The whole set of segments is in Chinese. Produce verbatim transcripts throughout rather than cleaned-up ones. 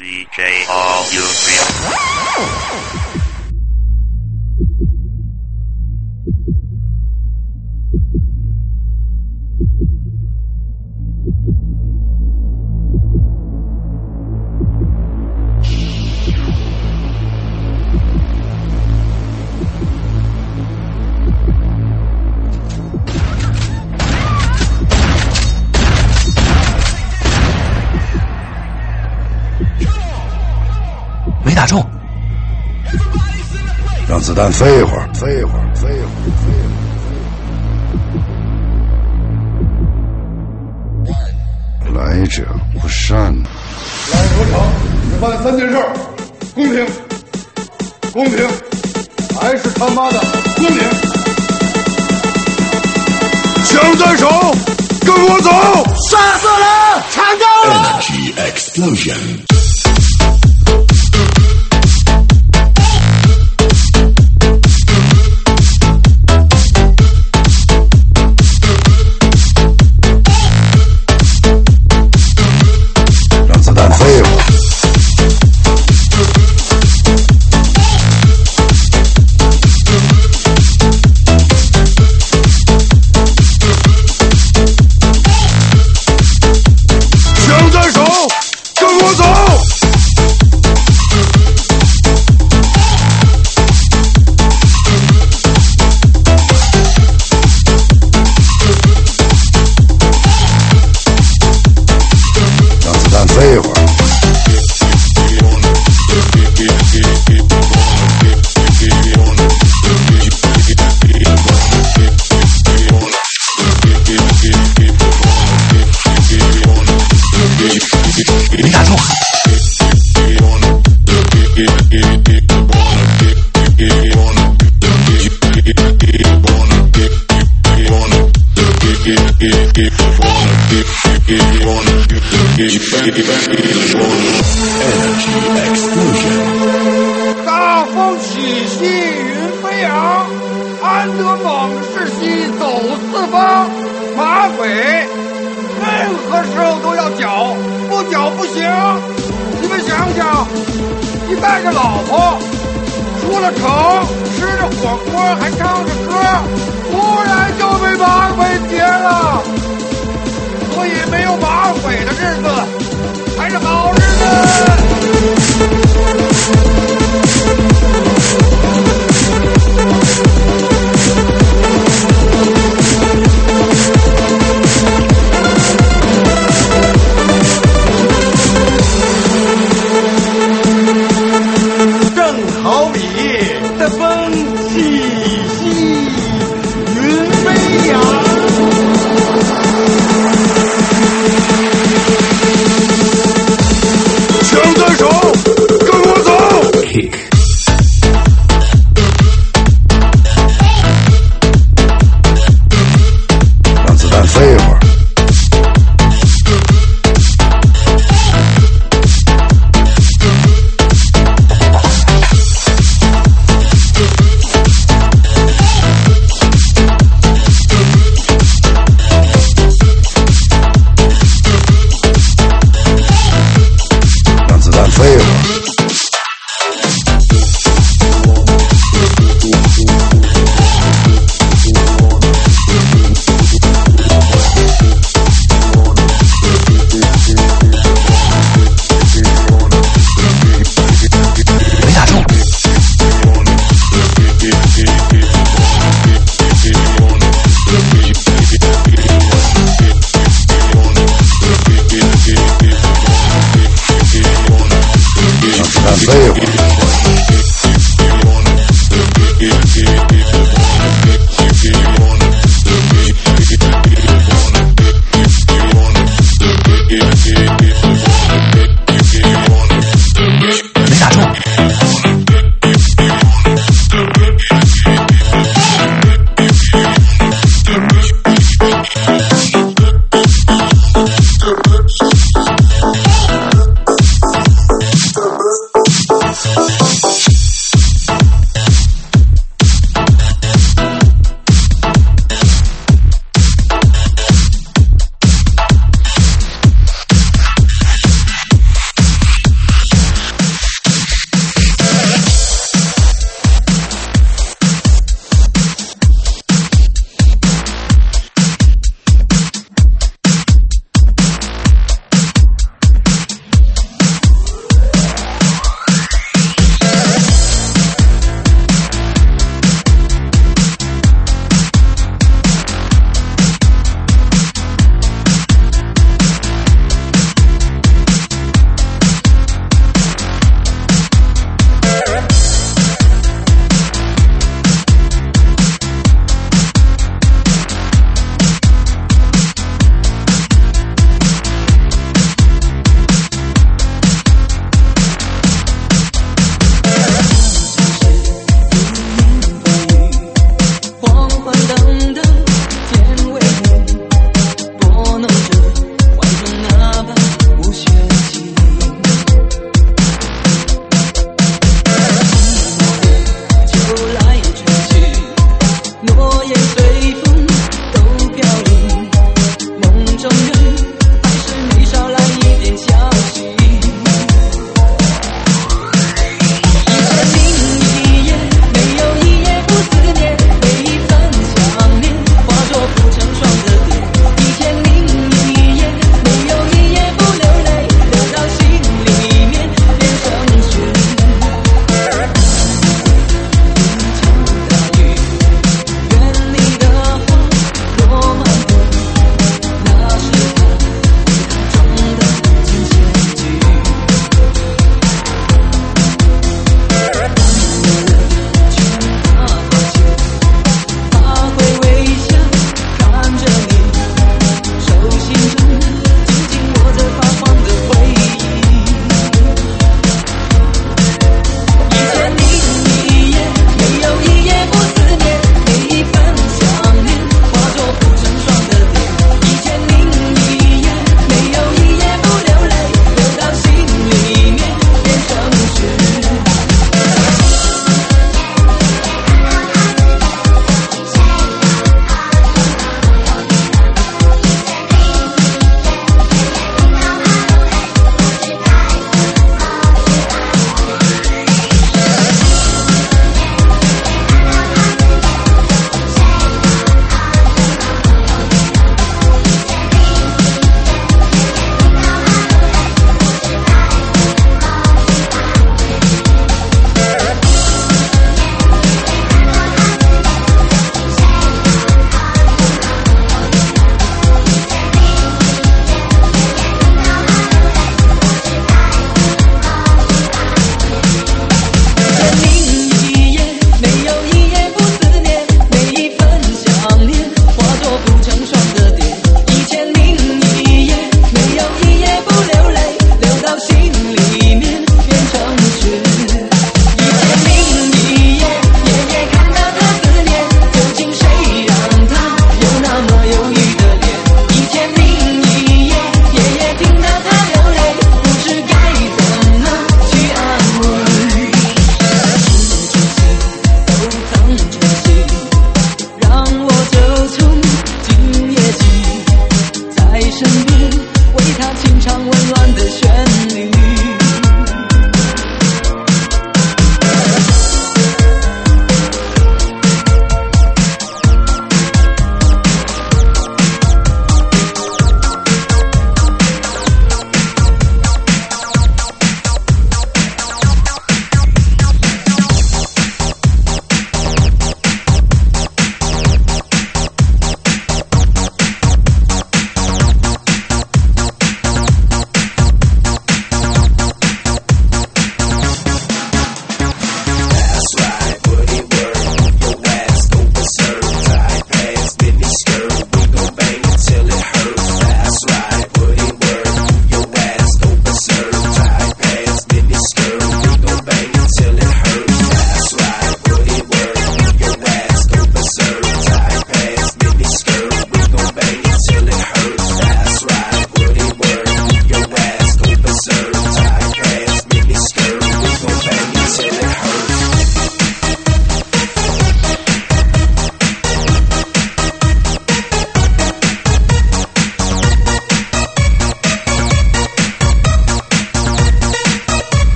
D J All You Feel。 没打中， 让子弹飞一会儿，飞一会儿，飞一会儿，飞一会儿。来者不善。 来合场只办三件事：公平、公平，还是他妈的公平。枪在手，跟我走！ 杀死人，砍掉了 ！Energy explosion。 没打中。 大风起兮云飞扬，安得猛士兮走四方。马匪任何时候都要剿，不剿不行。你们想想，你带着老婆出了城，吃着火锅还唱着歌，突然就被马匪劫了。所以没有马匪的日子才是好日子。 正好比的风起兮云飞扬。 枪在手，跟我走！ Kick。 让子弹飞一会儿。飞一会儿。 没打中。 让子弹飞一会儿。 没打中。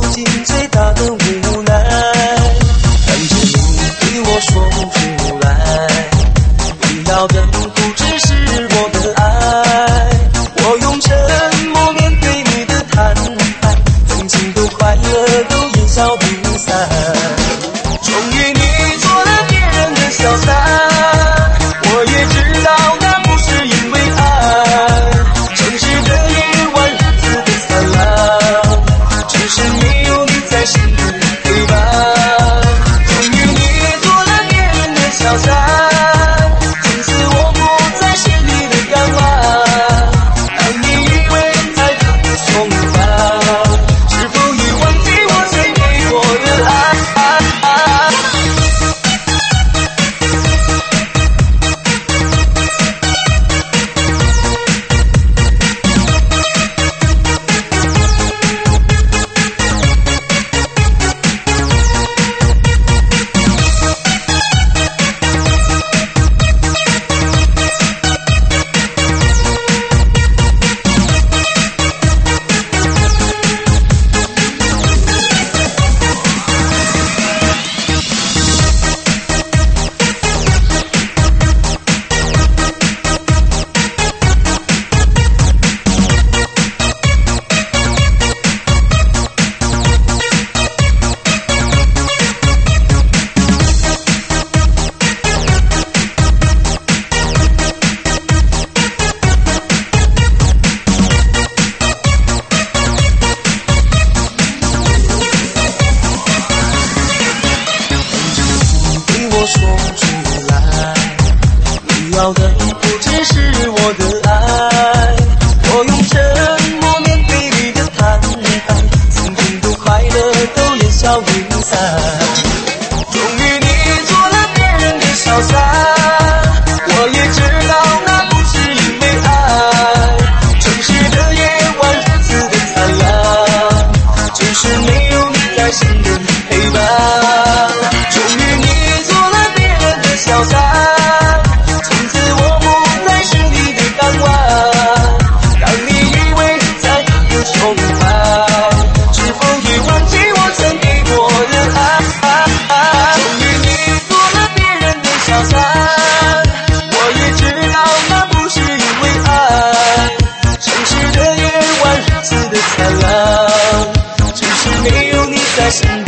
尽最大的无奈，但是你对我说出来，你要的不只是我的爱，我用沉默面对你的坦白，曾经的快乐都烟消云散。终于你做了别人的小三，我也知道那不是因为爱，城市的夜晚如此的灿烂，只是没有你在心里陪伴。终于你做了别人的小三，从此我不再是你的港湾，当你以为爱可重返，是否已忘记我曾给过的爱？说出来，你要的不只是我的爱，我用沉默面对你的坦白，曾经的快乐都烟消云散。终于你做了别人的小三，我也知道那不是因为爱，城市的夜晚如此的灿烂，只是没有你在身边陪伴。终于你做了别人的小三，从此我不再是你的港湾，当你以为再有重返，是否已忘记我曾给过的爱？终于你做了别人的小三，我也知道那不是因为爱，城市的夜晚如此的灿烂，只是没有你在身边。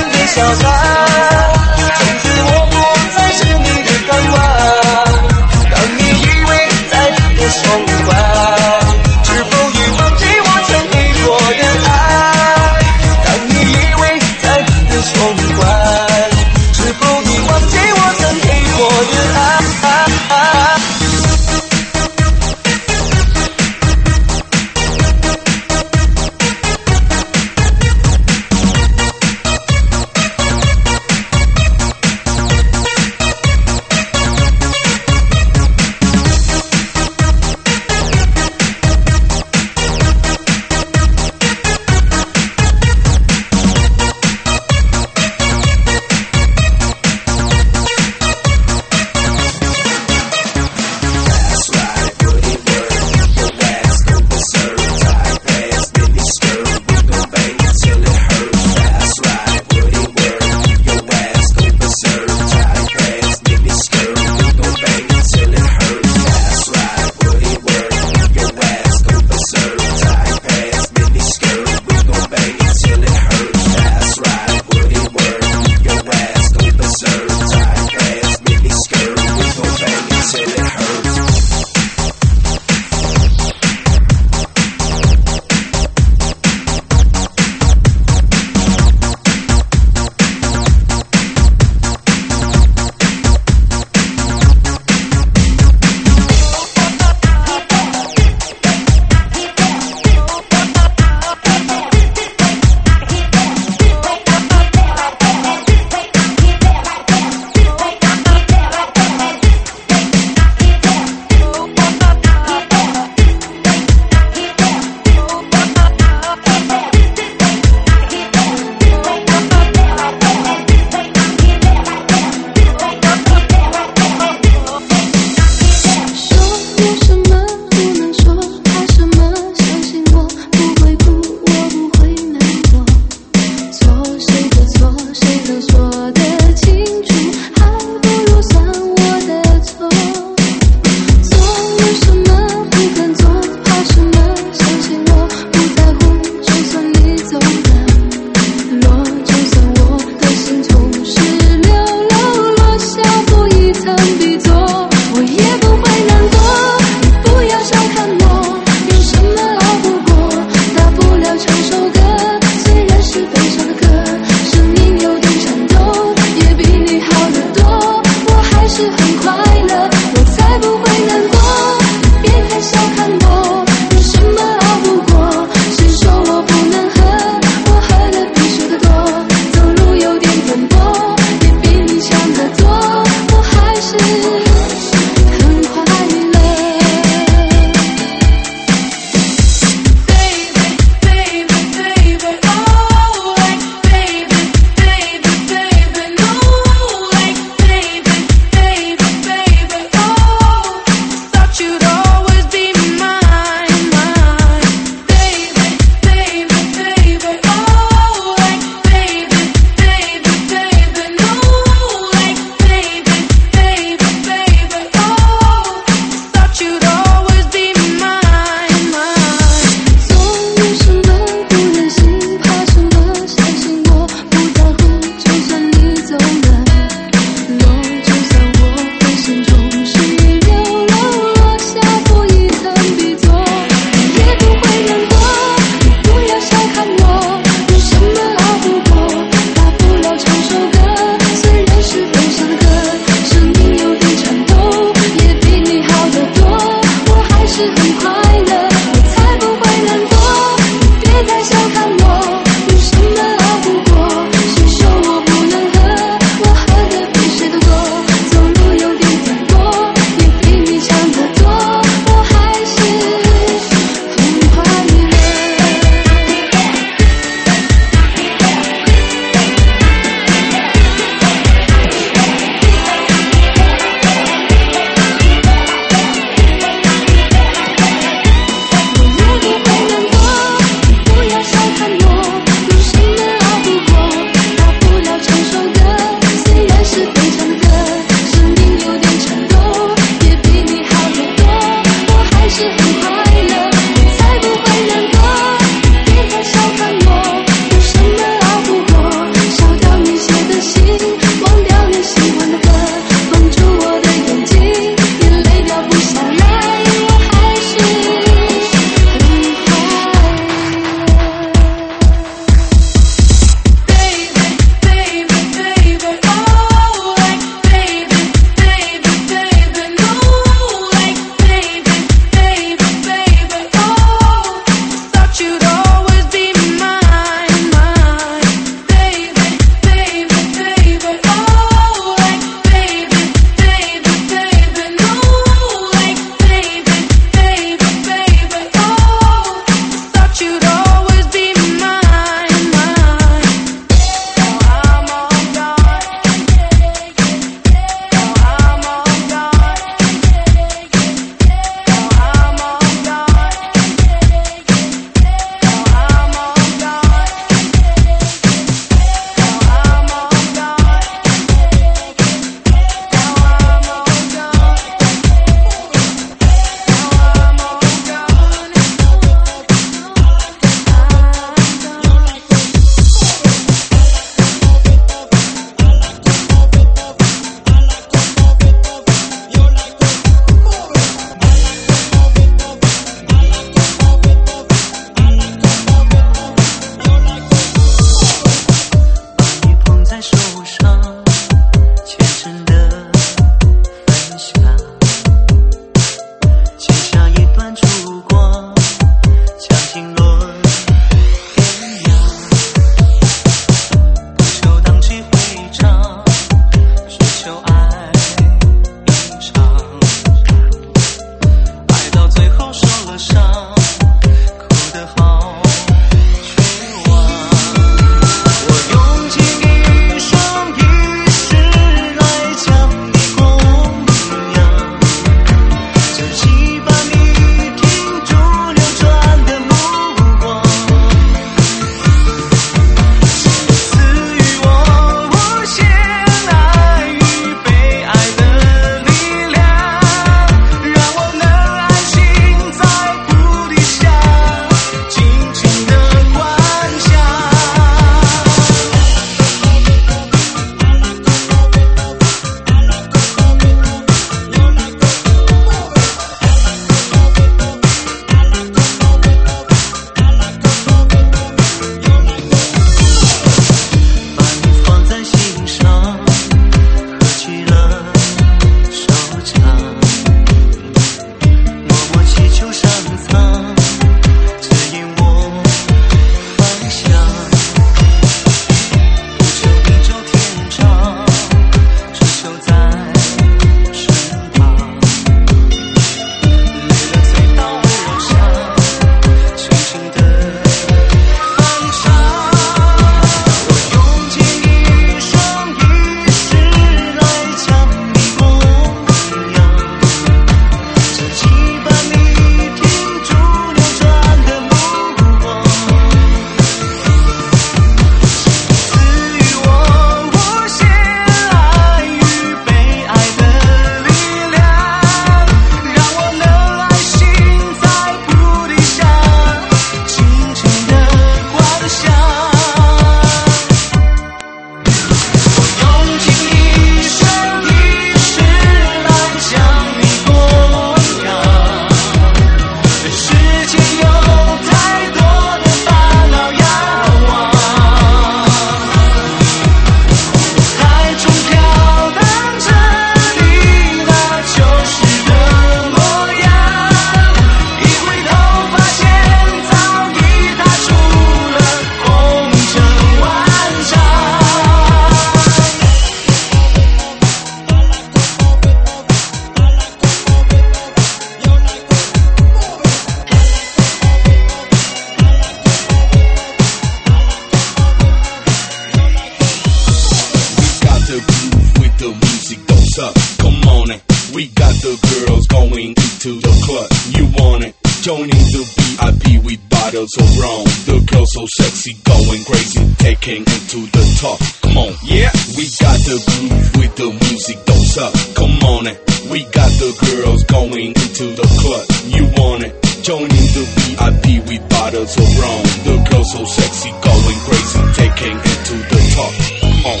Joining the V I P with bottles of rum. The girl so sexy, going crazy, taking it to the top. Come on, yeah. We got the groove with the music, don't suck. Come on, it. We got the girls going into the club. You want it? Joining the V I P with bottles of rum. The girl so sexy, going crazy, taking it to the top. Come on.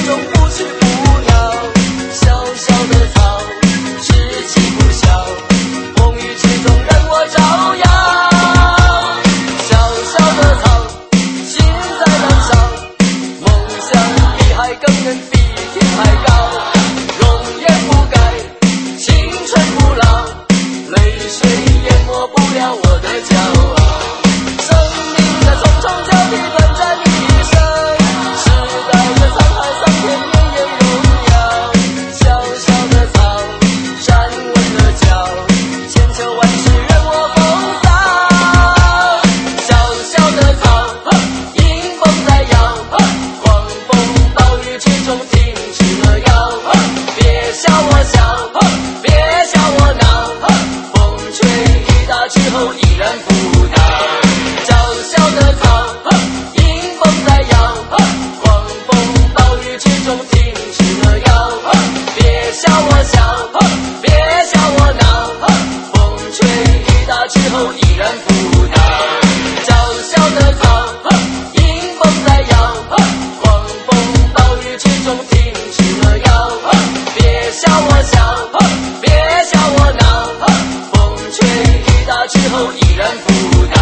小小的草，稚气不小。 不到。娇小的草，迎风在摇，狂风暴雨之中停止了摇。别笑我笑，别笑我闹，风吹雨打之后依然不倒。娇小的草，迎风在摇，狂风暴雨之中停止了摇。别笑我笑，别笑我闹，风吹雨打之后依然不倒。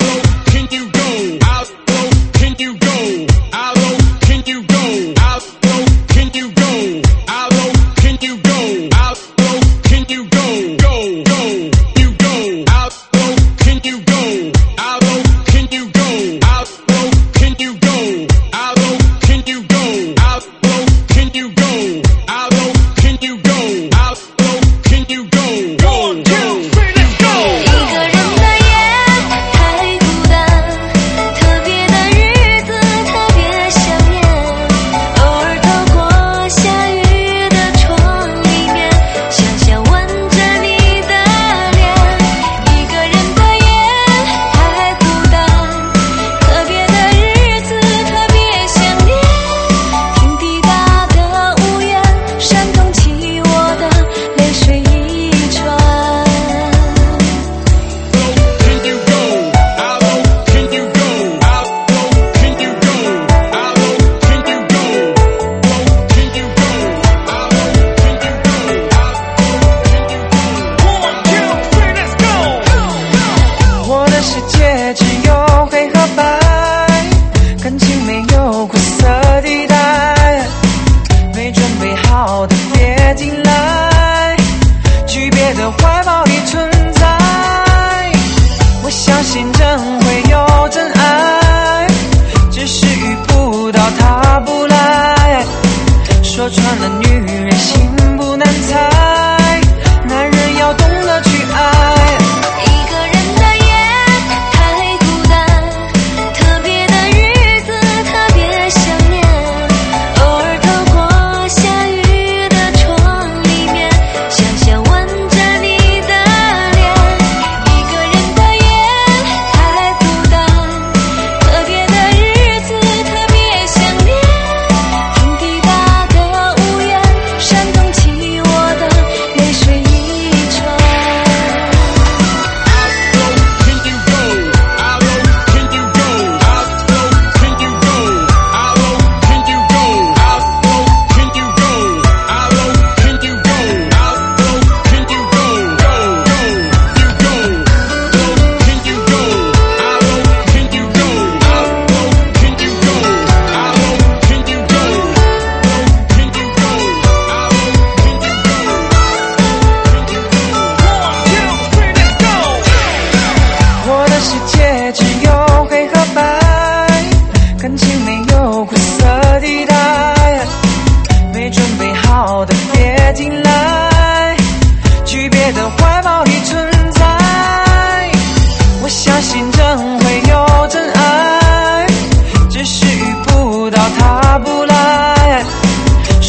How low can you go? How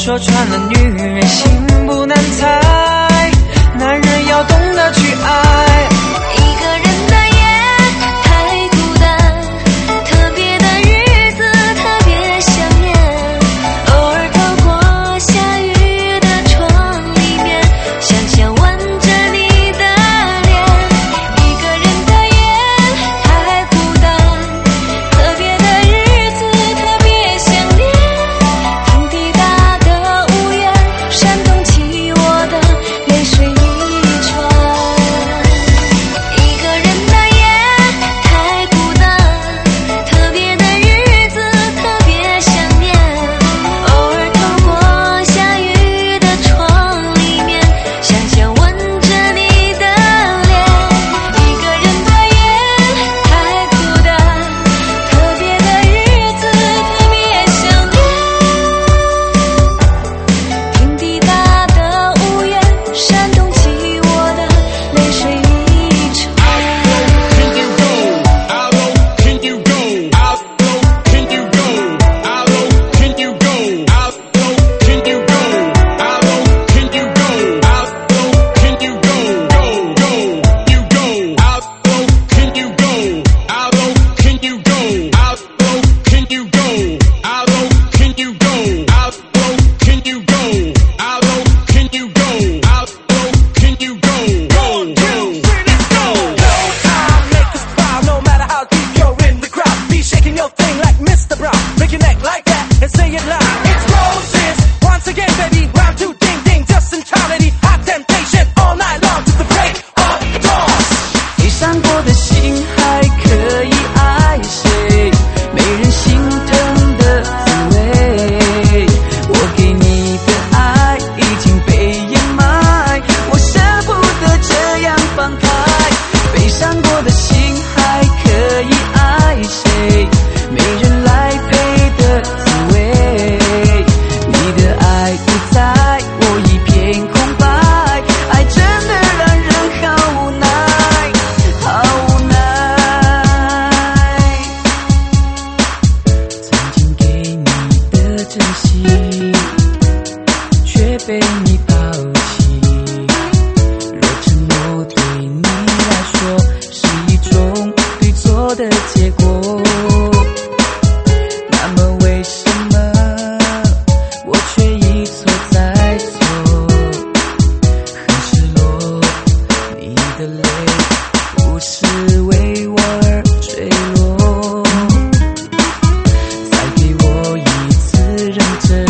说穿了，女人心不难猜，男人要懂得去爱。 一个人的夜太孤单，特别的日子特别想念，偶尔透过下雨的窗里面，想想吻着你的脸。一个人的夜太孤单，特别的日子特别想念，听滴答的屋檐煽动起我的泪水一串。一个人的夜太孤单，特别的日子特别想念，偶尔透过下雨的窗里面，想想吻着你的脸。一个人的夜太孤单，特别的日子特别想念，听滴答的屋檐煽动起我的泪水一串。 Can you go? How low can you go? How low can you go? How low can you go? How low can you go? How low can you go? Go, go, you go. How low can you go? How low can you go? How low can you go? How low can you go? How low can you go? How low can you go? How low can you go? Go, go, let's go. No time, make us proud, no matter how deep you're in the crowd. Be shaking your thing like Mister Brown. Make your neck like that and say it loud. It's Moses, once again, baby. Round two, ding ding, just centrality. Hot temptation all night long to the break of dawn. 没伤过的心还可以爱谁？没人心疼的滋味。我给你的爱已经被掩埋，我舍不得这样放开。悲伤过的心还可以爱谁？没人来陪的滋味。你的爱不在，我一片空白，爱真的让人好无奈，好无奈。曾经给你的真心，却被你抛弃。若承诺对你来说是一种对错的结果，那么为什么我却一错再错？很失落，你的泪不是为我而坠落。再给我一次认真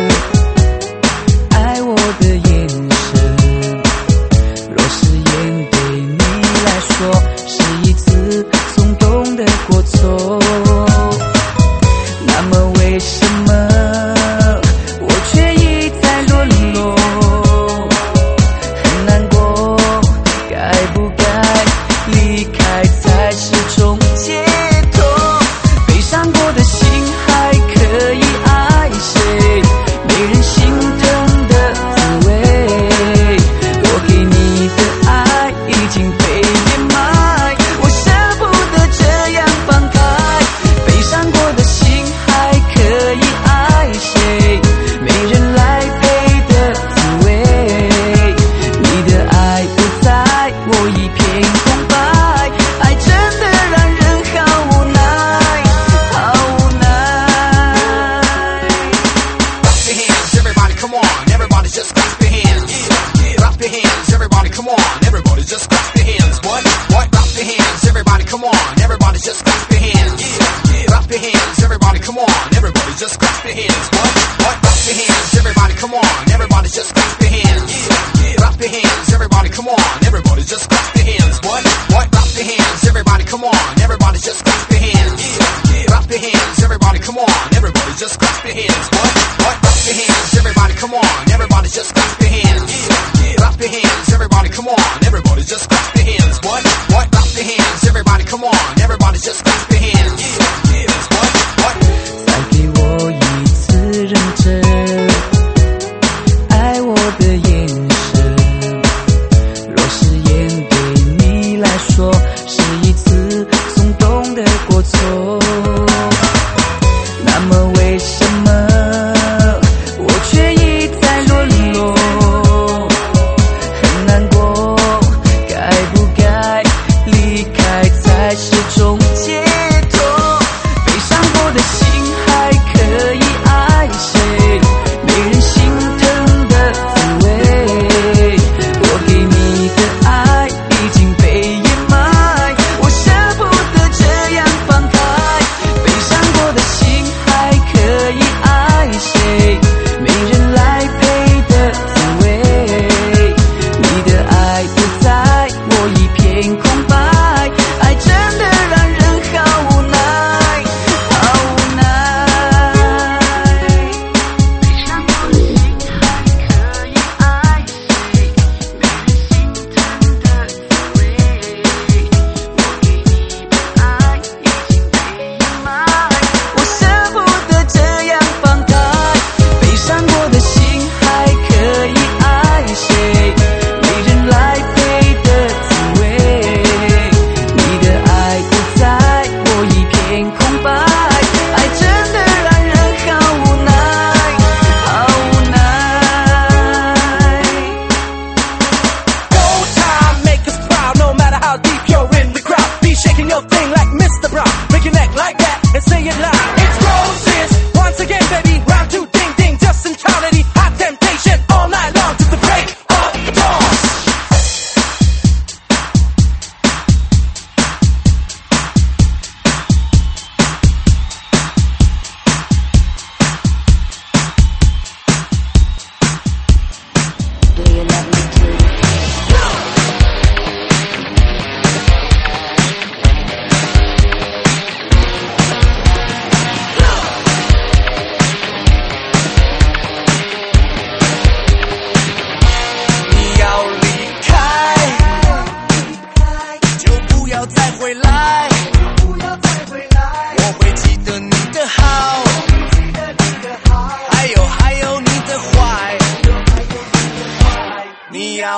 爱我的眼神，若誓言对你来说是一次松动的过错，那么为什么我却一再沦落？很难过，该不该离开才是种解脱？悲伤过的心还可以爱谁？没人心疼的滋味。我给你的爱已经被掩埋，我舍不得这样放开。悲伤过的心还可以爱谁？没人来陪的滋味。你的爱不在，我一片空白，爱真的让人好无奈，好无奈。 Clap your hands, everybody, come on. Everybody just clap your hands. Clap your hands, everybody, come on. Everybody just clap your hands. What? What? Clap your hands, everybody, come on. Everybody just clap your hands. Clap your hands, everybody, come on. Everybody just clap your hands. What? What? Clap your hands, everybody, come on. Everybody just clap your hands. Clap your hands, everybody, come on. Everybody just clap your hands. What? What? Clap your hands, everybody, come on. Everybody just clap your hands. Clap your hands, everybody, come on. Everybody just clap your hands. What? What? Clap your hands, everybody, come on. Everybody just clap your hands. Clap your hands, everybody, come on. Everybody just clap your hands. What? What? Clap your hands, everybody, come on. Everybody just clap your hands. What? What? 再给我一次认真爱我的眼神，若誓言对你来说是一次松动的过错，那么为什么我却一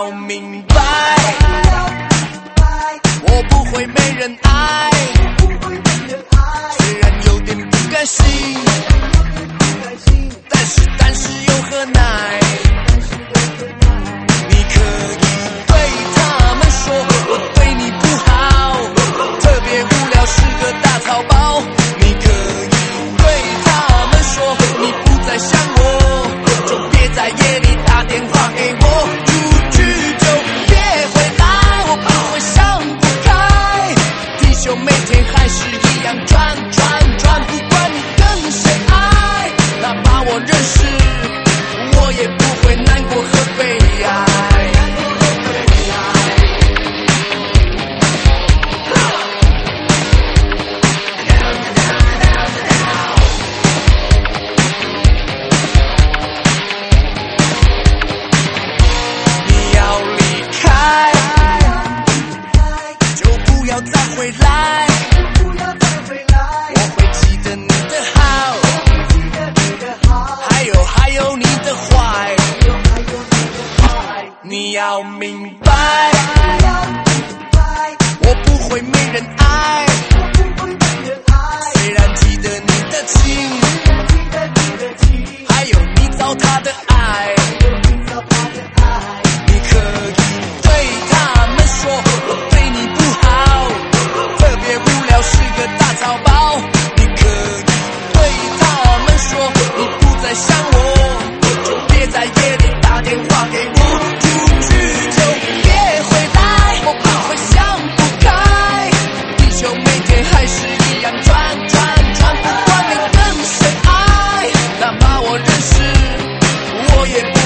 要明白，我不会没人爱，虽然有点不甘心，但是但是又何奈？你可以对他们说我对你不好，特别无聊是个大草包。你可以对他们说你不再想我，就别在夜里打电话给我。出去就别回来，我不会想不开。地球每天还是一样转转转，不管你跟谁爱，哪怕我认识，我也不会难过和悲哀。你要离开，就不要再回来，我会记得你的好，还有还有你的坏。你要明白，我不会没人爱，虽然记得你的情，还有你糟蹋的爱。你可以对他们说我对你不好，特别无聊是个大草包。你可以对他们说你不再想我，就别在夜里打电话给我。出去就别回来，我不会想不开。地球每天还是一样转转转，不管你跟谁爱，哪怕我认识，我也不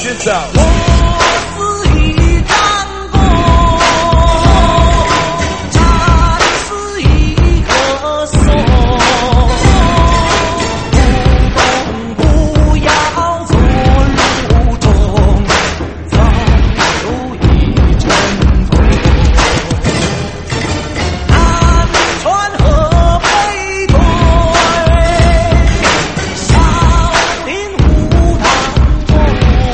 this out. 我是一张弓，插的是一棵松，不动不要做路中，早有一阵风。南川河北对，小林湖塘中，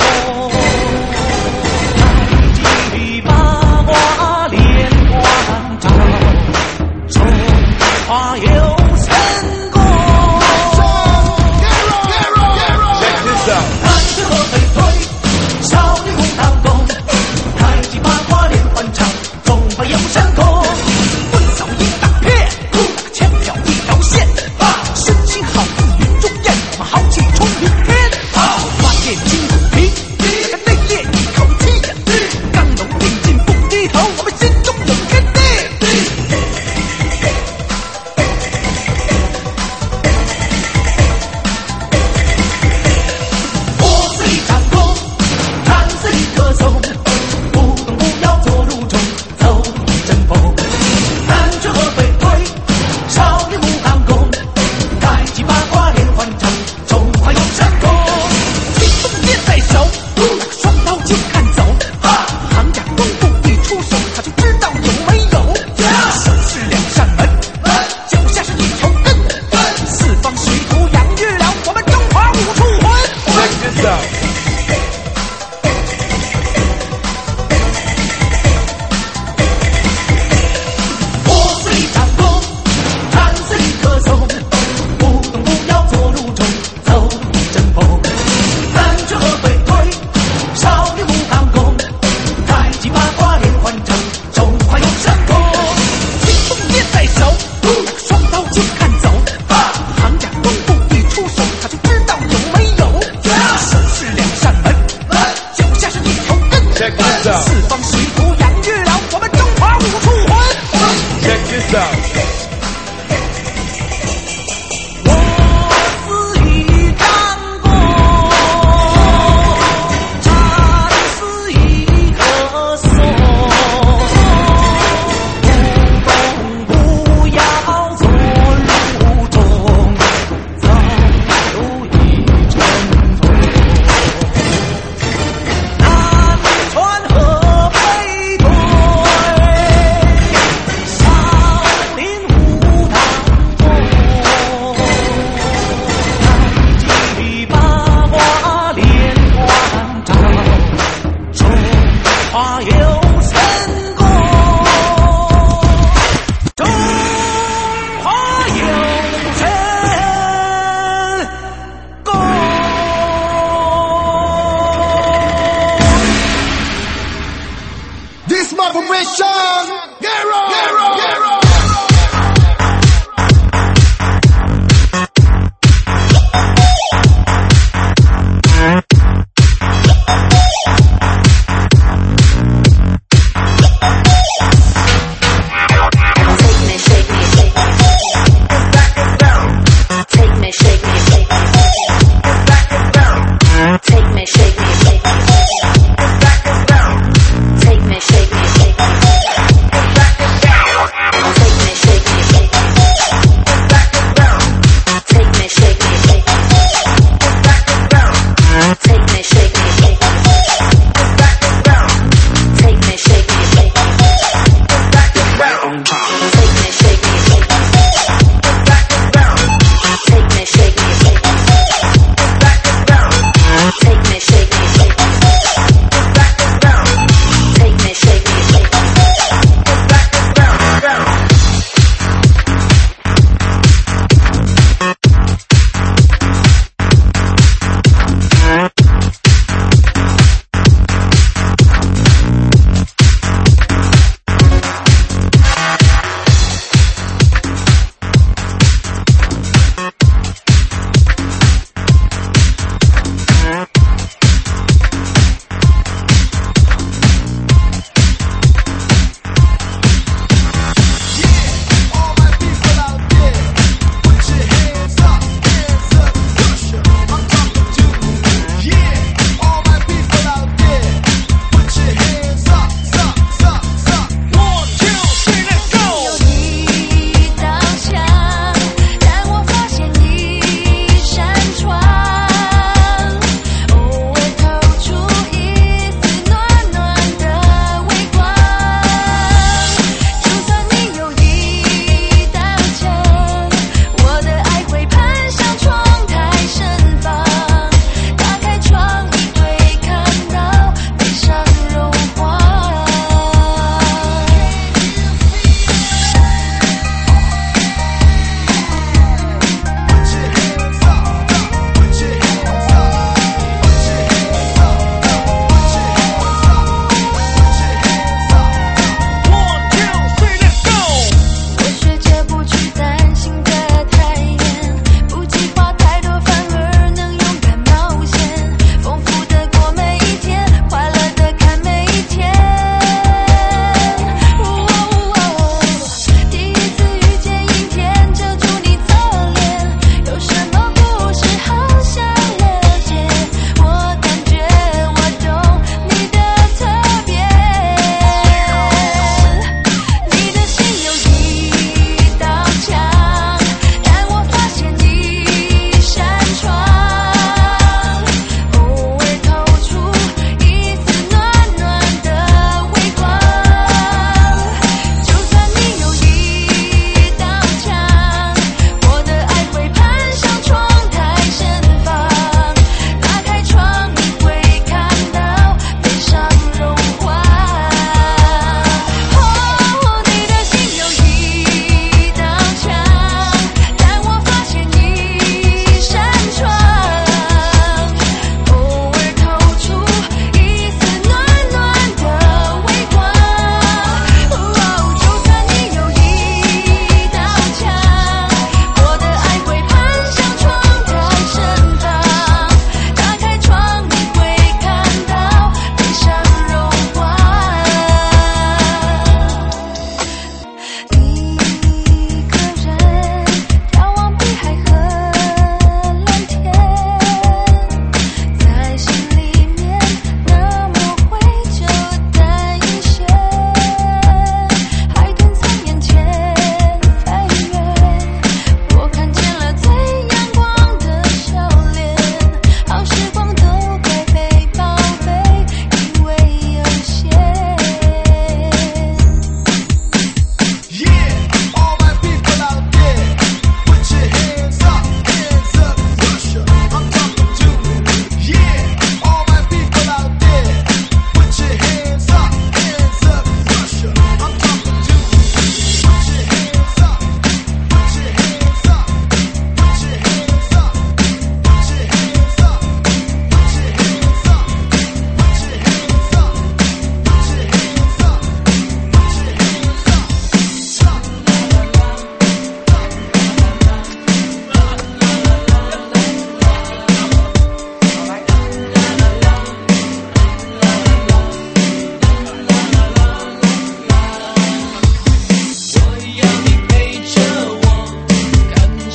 南极八卦连环照，中华有神功。 Check this out. 南川河北对，小林湖塘中，南极八卦连环照，中华有神功。棍扫一大片，裤打枪挑一条线，身形好似云中雁，我们豪气冲云天。万箭金虎皮，这个内业一口气，刚柔并进不低头，我们心中有天地。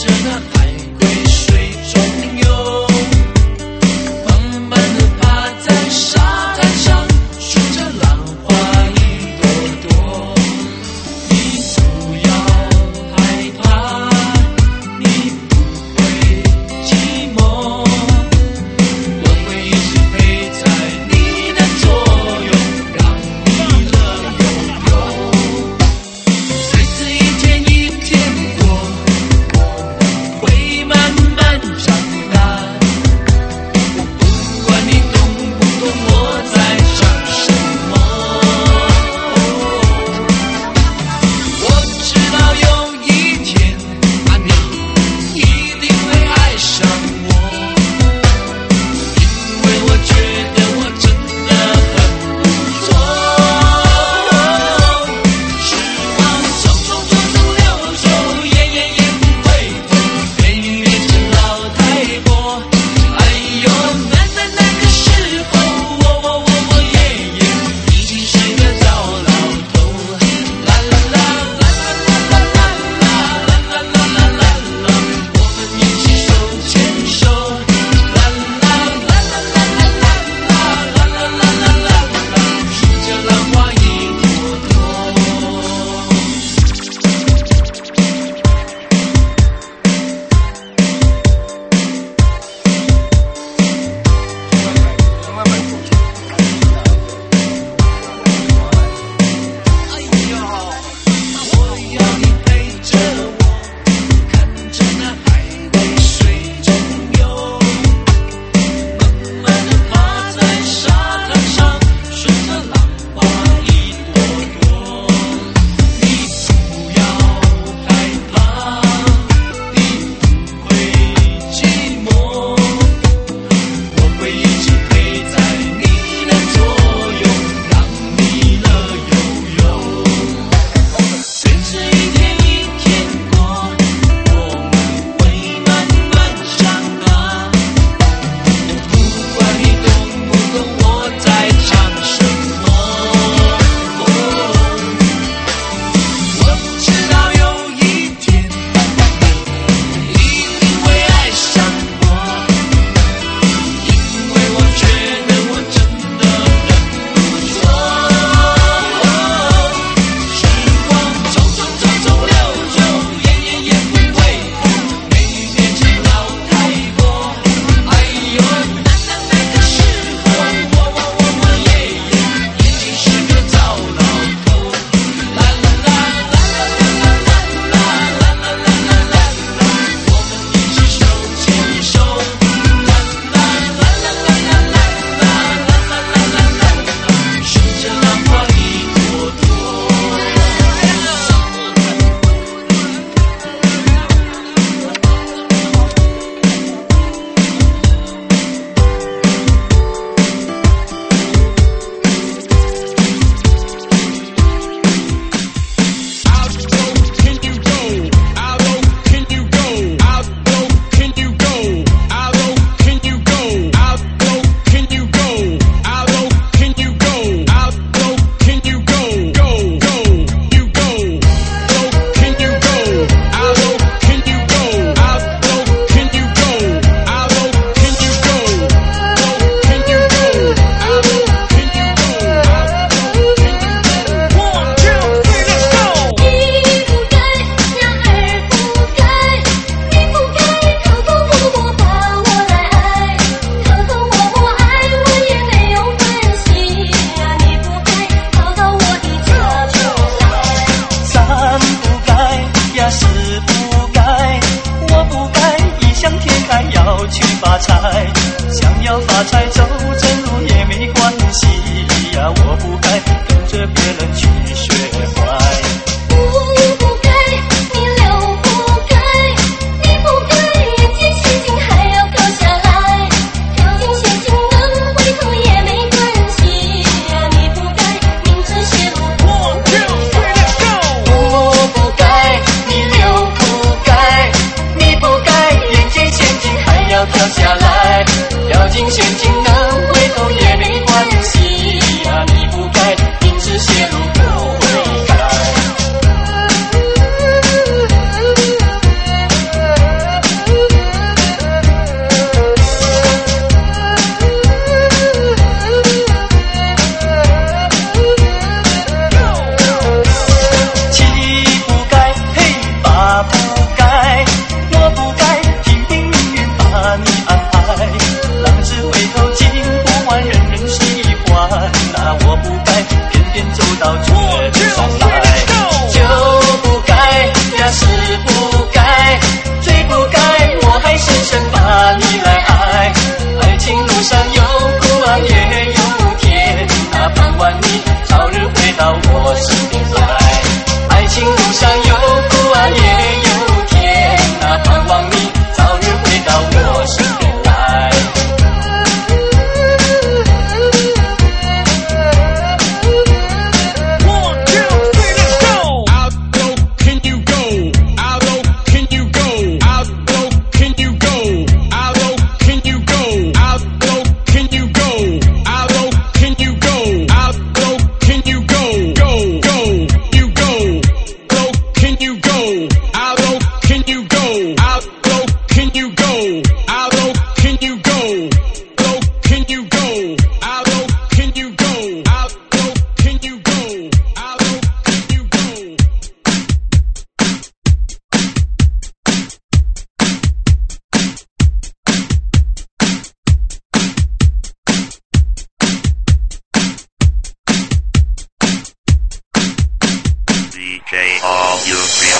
掉下来，掉进陷阱。 J all you feel.